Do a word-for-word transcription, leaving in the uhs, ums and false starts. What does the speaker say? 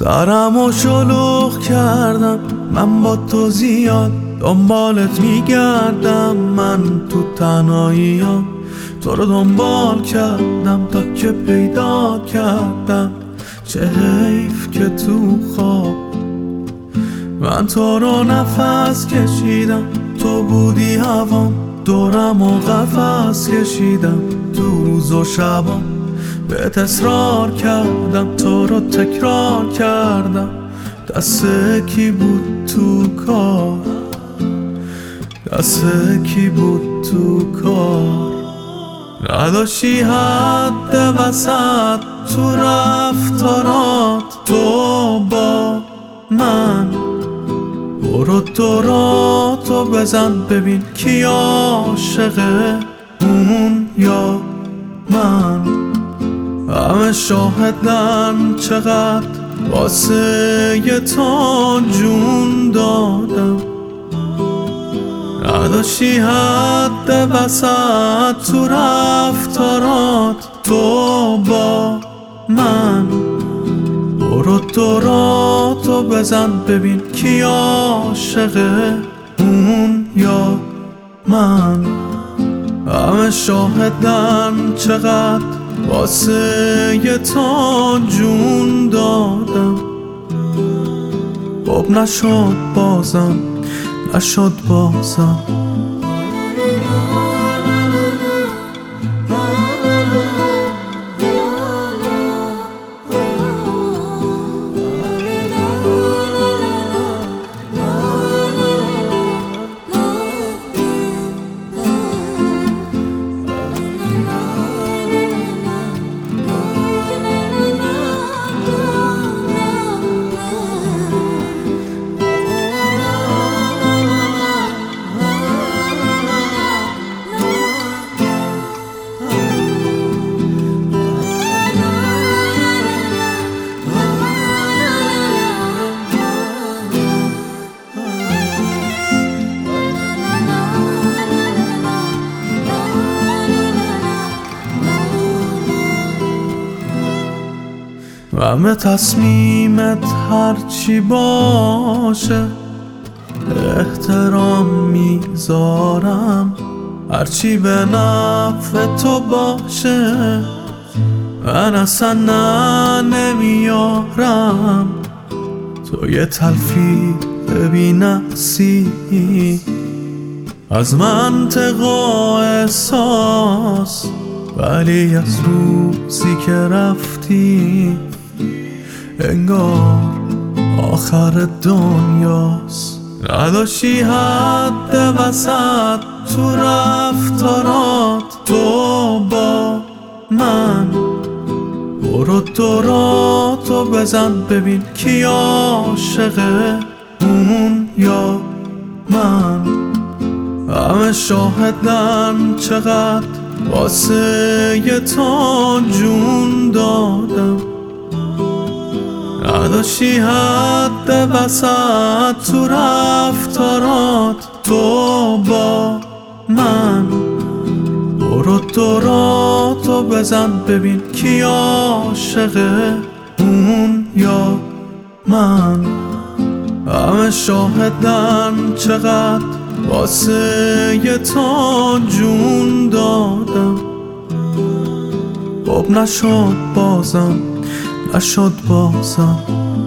سرم و شلوغ کردم، من با تو زیاد دنبالت میگردم. من تو تنهاییام تو رو دنبال کردم تا که پیدا کردم. چه حیف که تو خواب من تو رو نفس کشیدم. تو بودی هوام، دورم و قفس کشیدم. تو روز و شبام بهت اصرار کردم، تو رو تکرار کردم. دست کی بود تو کار، دست کی بود تو کار. نداشتی حد وسط تو رفتارات، تو با من برو دوراتو بزن ببین کی عاشقه، اون یا من. همه شاهدن چقدر واسه یه تو جون دادم. نداشتی حد وسط تو رفتارات، تو با من برو دوراتو بزن ببین کی عاشقه، اون یا من. همه شاهدن چقدر واسه یه تو جون دادم. خب نشد بازم، نشد بازم. همه تصمیمت هرچی باشه احترام میذارم، هرچی به نفع تو باشه من اصلا نه نمیارم. تو یه تلفی ببینسی از منطق و احساس، ولی از روزی که رفتی انگار آخر دنیاست. نداشتی حد وسط تو رفتارات، تو با من برو دوراتو بزن ببین کی عاشقه، اون یا من. همه شاهدن چقدر واسه یه تو جون دادم. نداشتی حد وسط تو رفتارات، تو با من برو دوراتو بزن ببین کی عاشقه، اون یا من. همه شاهدن چقدر واسه یه تو جون دادم. خب نشد بازم، نشد بازم.